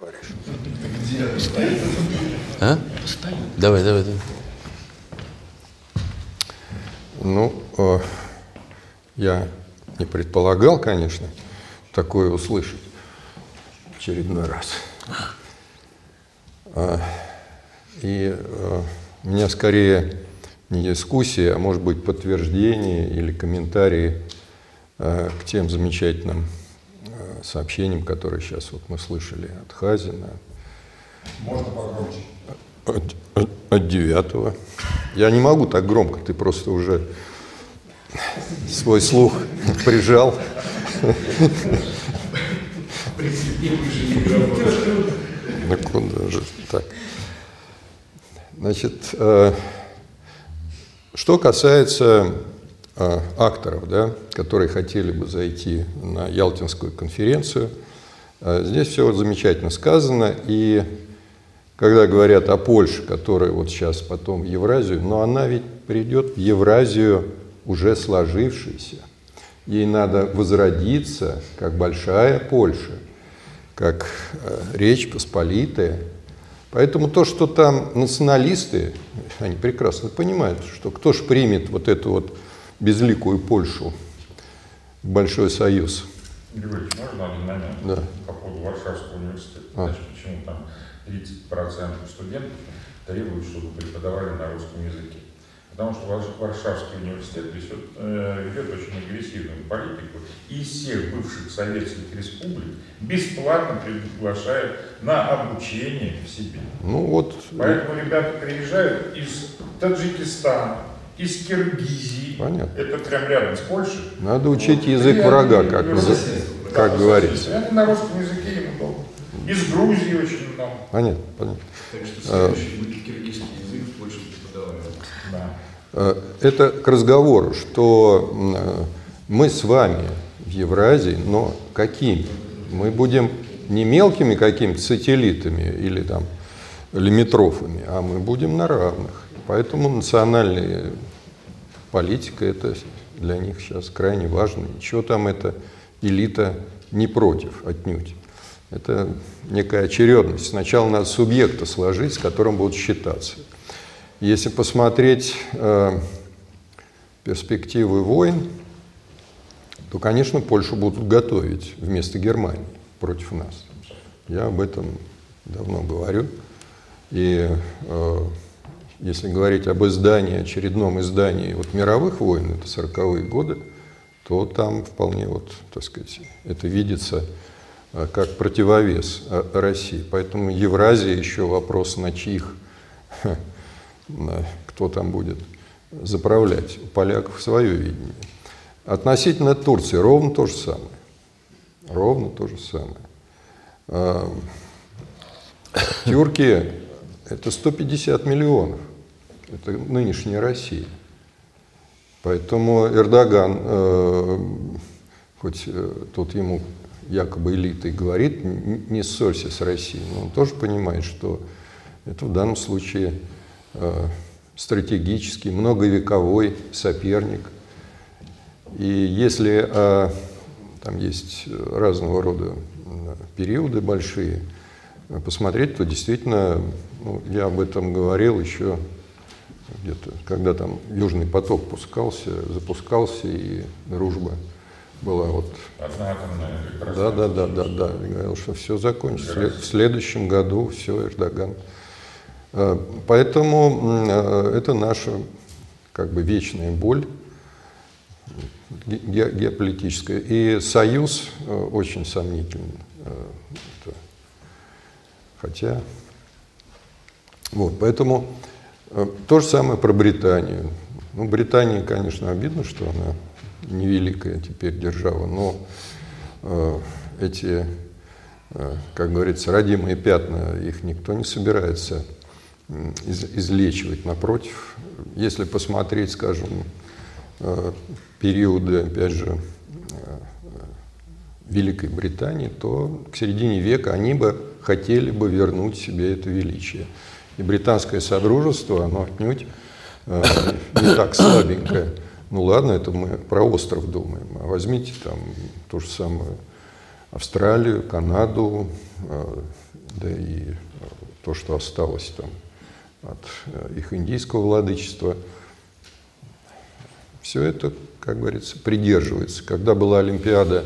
А? Давай. Ну, я не предполагал, конечно, такое услышать в очередной раз. И у меня скорее не дискуссия, а может быть подтверждение или комментарии к тем замечательным сообщениям, которые сейчас вот мы слышали от Хазина. Можно погромче? От 9-го. Я не могу так громко, ты просто уже свой слух прижал. Ну куда же так? Значит, что касается акторов, да, которые хотели бы зайти на Ялтинскую конференцию, здесь все замечательно сказано. И когда говорят о Польше, которая вот сейчас потом в Евразию, но она ведь придет в Евразию уже сложившейся. Ей надо возродиться как большая Польша, как Речь Посполитая. Поэтому то, что там националисты, они прекрасно понимают, что кто ж примет вот эту вот безликую Польшу в Большой Союз. Григорий, можно один момент? Да. По поводу Варшавского университета. Значит, почему там 30% студентов требуют, чтобы преподавали на русском языке? Потому что Варшавский университет ведет очень агрессивную политику и из всех бывших советских республик бесплатно приглашает на обучение в себе. Ну, вот. Поэтому ребята приезжают из Таджикистана, из Киргизии. Понятно. Это прям рядом с Польшей. Надо учить язык врага, как говорится. Они на русском языке им удобно. Из Грузии очень много. Понятно. Так что следующий будет киргизский язык в Польше преподаваем. Да. Это к разговору, что мы с вами в Евразии, но какими? Мы будем не мелкими какими-то сателлитами или там лимитрофами, а мы будем на равных. Поэтому национальная политика – это для них сейчас крайне важно. Ничего там эта элита не против, отнюдь. Это некая очередность. Сначала надо субъекта сложить, с которым будут считаться. Если посмотреть перспективы войн, то, конечно, Польшу будут готовить вместо Германии против нас. Я об этом давно говорю. И если говорить об очередном издании вот мировых войн, это 40-е годы, то там вполне вот, так сказать, это видится как противовес России. Поэтому Евразия еще вопрос на чьих, кто там будет заправлять. У поляков свое видение. Относительно Турции ровно то же самое. Ровно то же самое. Тюрки – это 150 миллионов. Это нынешняя Россия. Поэтому Эрдоган, хоть тут ему якобы элита и говорит, не ссорься с Россией, но он тоже понимает, что это в данном случае стратегический, многовековой соперник. И если там есть разного рода периоды большие, посмотреть, то действительно, я об этом говорил еще где-то, когда там Южный поток запускался, и дружба была вот. Одноатомная. Да. Я говорил, что все закончится. В следующем году все, Эрдоган. Поэтому это наша как бы вечная боль геополитическая. И союз очень сомнителен. Хотя, вот, поэтому то же самое про Британию. Ну, Британии, конечно, обидно, что она невеликая теперь держава, но эти, как говорится, родимые пятна, их никто не собирается излечивать. Напротив, если посмотреть, скажем, периоды, опять же, Великой Британии, то к середине века они бы хотели бы вернуть себе это величие. И британское содружество, оно отнюдь не так слабенькое. Ну ладно, это мы про остров думаем. А возьмите там ту же самую Австралию, Канаду, да и то, что осталось там от их индийского владычества, все это, как говорится, придерживается. Когда была Олимпиада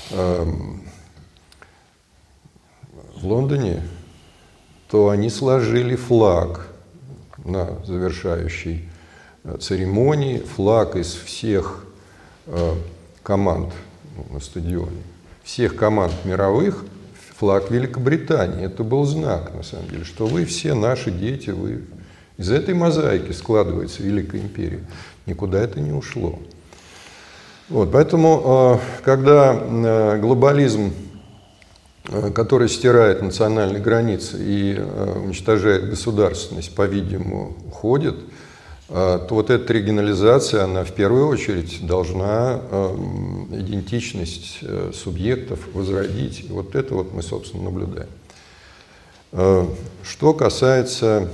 в Лондоне, то они сложили флаг на завершающей церемонии, флаг из всех команд на стадионе, всех команд мировых, флаг Великобритании. Это был знак, на самом деле, что вы все наши дети, вы из этой мозаики складывается Великая империя. Никуда это не ушло. Вот, поэтому, когда глобализм, который стирает национальные границы и уничтожает государственность, по-видимому, уходит, то вот эта регионализация, она в первую очередь должна идентичность субъектов возродить. И вот это вот мы, собственно, наблюдаем. Что касается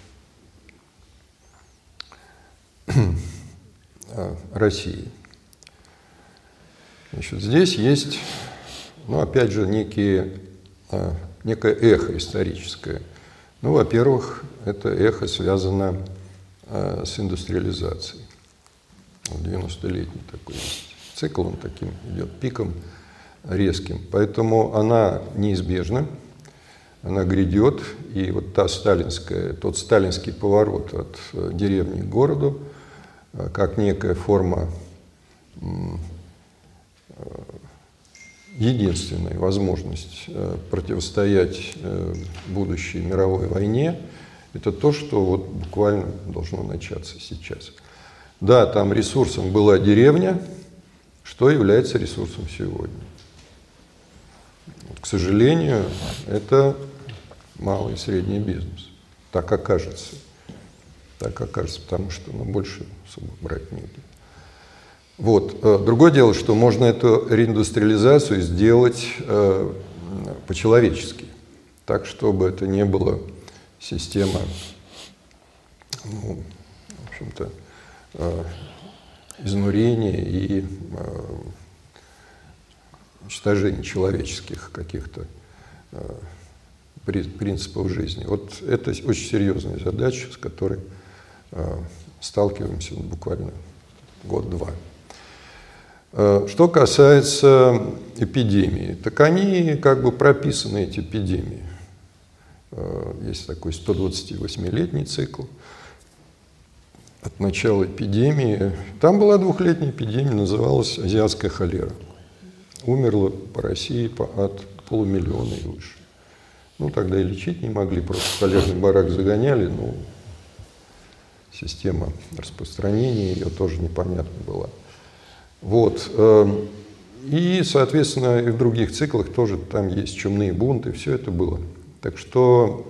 России. Значит, здесь есть, ну, опять же, некое эхо историческое. Ну, во-первых, это эхо связано с индустриализацией. 90-летний такой есть цикл, он таким идет пиком резким. Поэтому она неизбежна, она грядет, и вот тот сталинский поворот от деревни к городу, как некая форма единственная возможность противостоять будущей мировой войне, это то, что вот буквально должно начаться сейчас. Да, там ресурсом была деревня, что является ресурсом сегодня. Вот, к сожалению, это малый и средний бизнес. Так окажется. Так окажется, потому что больше особо брать негде. Вот. Другое дело, что можно эту реиндустриализацию сделать по-человечески, так, чтобы это не было система, ну, в общем-то, изнурения и уничтожения человеческих каких-то принципов жизни. Вот это очень серьезная задача, с которой сталкиваемся буквально год-два. Что касается эпидемии, так они как бы прописаны, эти эпидемии. Есть такой 128-летний цикл от начала эпидемии. Там была двухлетняя эпидемия, называлась азиатская холера. Умерло по России от 500 000 и выше. Ну, тогда и лечить не могли, просто в холерный барак загоняли, но система распространения ее тоже непонятна была. Вот. И, соответственно, и в других циклах тоже там есть чумные бунты, все это было. Так что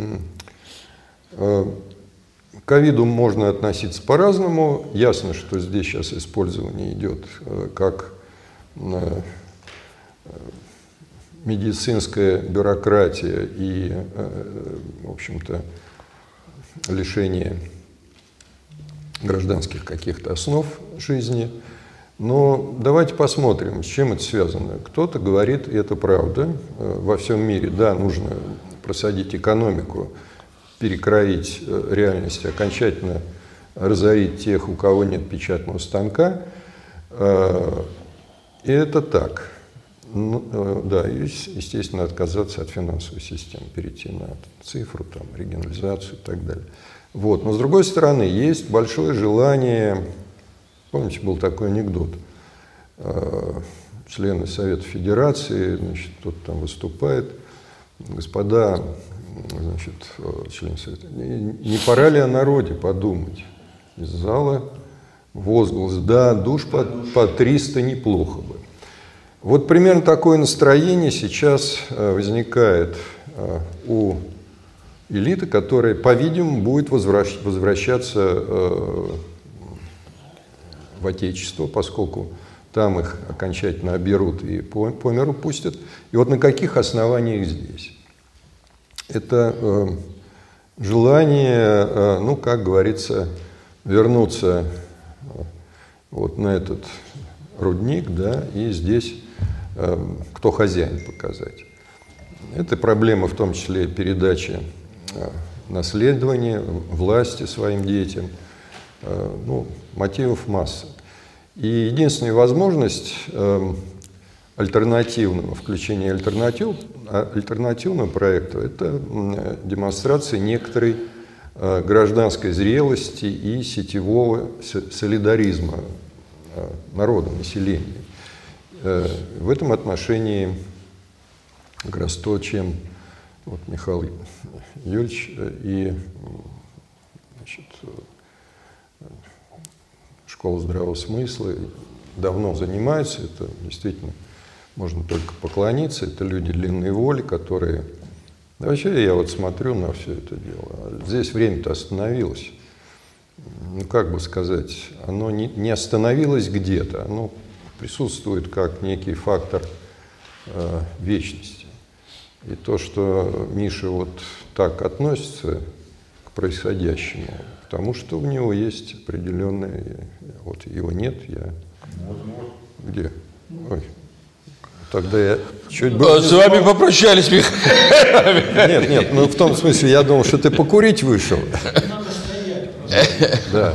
к ковиду можно относиться по-разному. Ясно, что здесь сейчас использование идет как медицинская бюрократия и, в общем-то, лишение гражданских каких-то основ жизни. Но давайте посмотрим, с чем это связано. Кто-то говорит, и это правда, во всем мире, да, нужно просадить экономику, перекроить реальность, окончательно разорить тех, у кого нет печатного станка. И это так. Ну, да, и, естественно, отказаться от финансовой системы, перейти на цифру, там, регионализацию и так далее. Вот. Но, с другой стороны, есть большое желание, помните, был такой анекдот, члены Совета Федерации, значит, кто-то там выступает, господа, значит, члены Совета, не пора ли о народе подумать? Из зала возглас, да, душ по 300 неплохо бы. Вот примерно такое настроение сейчас возникает у элиты, которая, по-видимому, будет возвращаться в Отечество, поскольку там их окончательно оберут и по миру пустят. И вот на каких основаниях здесь? Это желание, ну, как говорится, вернуться вот на этот рудник, да, и здесь кто хозяин показать. Это проблема в том числе передачи наследования, власти своим детям. Ну, мотивов масса. И единственная возможность альтернативного, включения альтернативного проекта – это демонстрация некоторой гражданской зрелости и сетевого солидаризма народа, населения. В этом отношении как раз то, чем вот Михаил Юрьевич и, значит, Школа здравого смысла давно занимаются, это действительно можно только поклониться, это люди длинной воли, которые… Да вообще я вот смотрю на все это дело, здесь время-то остановилось. Ну, как бы сказать, оно не остановилось где-то, оно присутствует как некий фактор вечности. И то, что Миша вот так относится к происходящему, потому что у него есть определенные… Вот его нет, я… Где? Ой. Тогда я чуть было… С вами попрощались, Михаил. Нет, ну в том смысле, я думал, что ты покурить вышел. Да.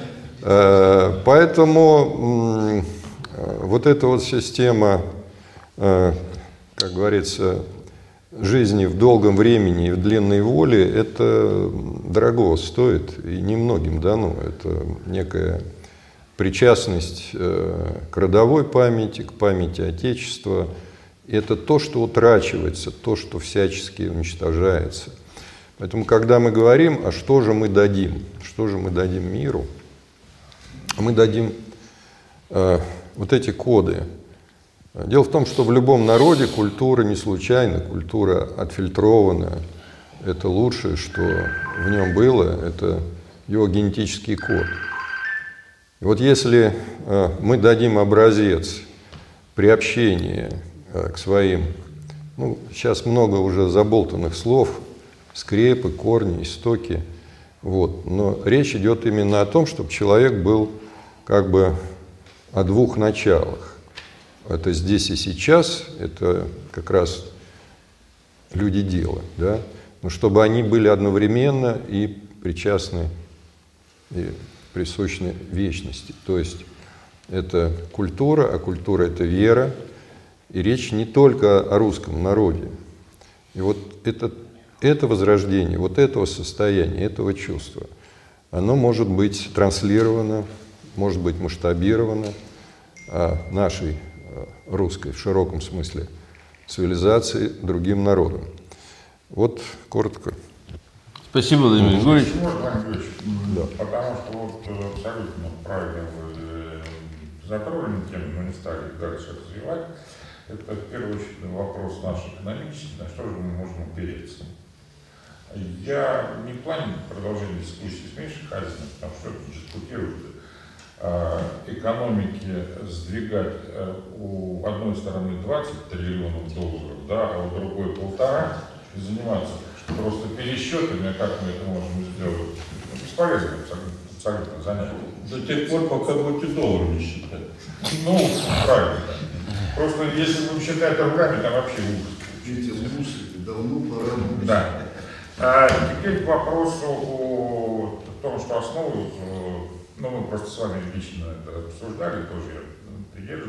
Поэтому вот эта вот система, как говорится, жизни в долгом времени и в длинной воле, это дорого стоит и немногим дано. Это некая причастность к родовой памяти, к памяти Отечества. Это то, что утрачивается, то, что всячески уничтожается. Поэтому, когда мы говорим, а что же мы дадим? Что же мы дадим миру? Мы дадим вот эти коды. Дело в том, что в любом народе культура не случайна, культура отфильтрована. Это лучшее, что в нем было, это его генетический код. И вот если мы дадим образец приобщения к своим, ну, сейчас много уже заболтанных слов, скрепы, корни, истоки, вот, но речь идет именно о том, чтобы человек был как бы о двух началах. Это здесь и сейчас, это как раз люди дела, да, но чтобы они были одновременно и причастны, и присущны вечности. То есть это культура, а культура – это вера, и речь не только о русском народе. И вот это возрождение, вот этого состояния, этого чувства, оно может быть транслировано, может быть масштабировано нашей русской, в широком смысле, цивилизации другим народам. Вот коротко. Спасибо, Владимир Григорьевич. Да. Потому что вот абсолютно правильно вы затронули тему, но не стали дальше развивать. Это в первую очередь вопрос наш экономический, на что же мы можем опереться. Я не в плане продолжения дискуссии с Мишей Хазиным, потому что дискутируют экономики сдвигать у одной стороны 20 триллионов долларов, да, а у другой 1,5, и заниматься просто пересчетами, как мы это можем сделать, бесполезно абсолютно занятие. До тех пор, пока будете долларами считать. Ну, правильно. Просто если будем считать руками, там вообще ужас. Эти слушатели давно пора. Да. А теперь к вопросу о том, что основу, ну мы просто с вами лично это обсуждали, тоже я придерживаюсь.